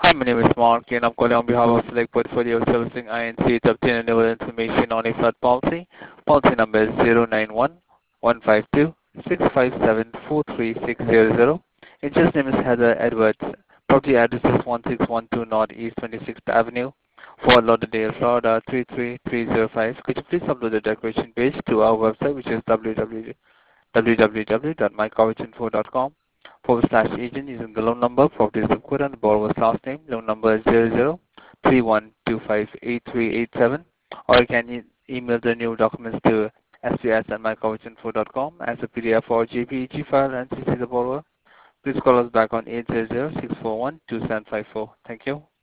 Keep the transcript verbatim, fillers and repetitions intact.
Hi, my name is Mark, and I'm calling on behalf of Select Portfolio Servicing I N C to obtain renewal information on a flood policy. Policy number is zero nine one one five two six five seven four three six zero zero. Insurance name is Heather Edwards. Property address is one six one two North East twenty-sixth Avenue, Fort Lauderdale, Florida three three three zero five. Could you please upload the declaration page to our website, which is w w w dot my coverage info dot com forward slash agent using the loan number, property zip code, and the borrower's last name. Loan number is zero zero three one two five eight three eight seven, or you can e- email the new documents to s p s at my coverage info dot com as a P D F or J P G file and C C the borrower. Please call us back on eight zero zero six four one two seven five four. Thank you.